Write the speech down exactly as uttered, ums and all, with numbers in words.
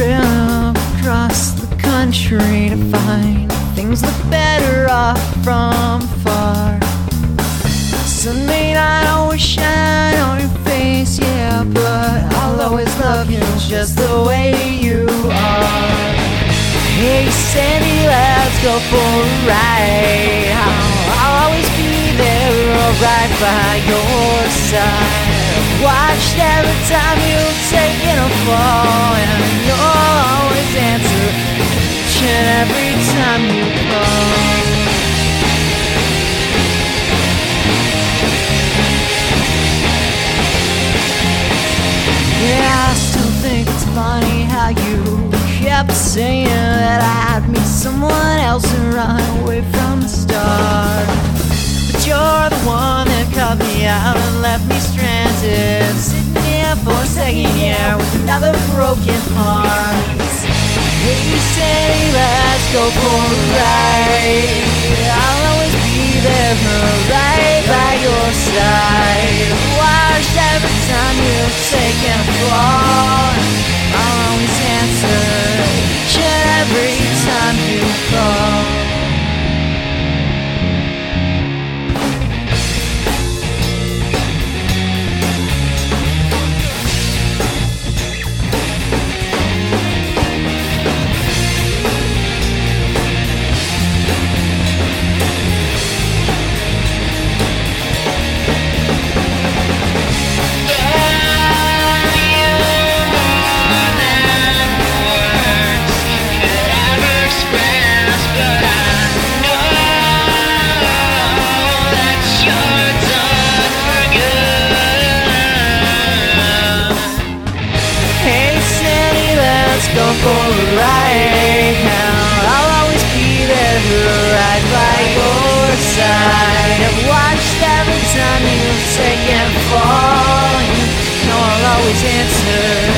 trip across the country to find things look better off from far. Sun may not always shine on your face, yeah, but I'll always love you just the way you are. Hey Sandy, let's go for a ride. I'll, I'll always be there right by your side. Watched every time you've taken a fall, and you'll always answer each and every time you call. Yeah, I still think it's funny how you kept saying that I'd meet someone else and run away from the start. But you're the one that cut me out and left me stranded, sitting here for a second, yeah, with another broken heart. Hey, Sandy, let's go for a ride. I'll always be there, right by your side. Watched every time you've taken a fall, I'll always answer each and every time you call. Go for a ride now. I'll always be there right by your side. I've watched every time you've taken a fall. You know I'll always answer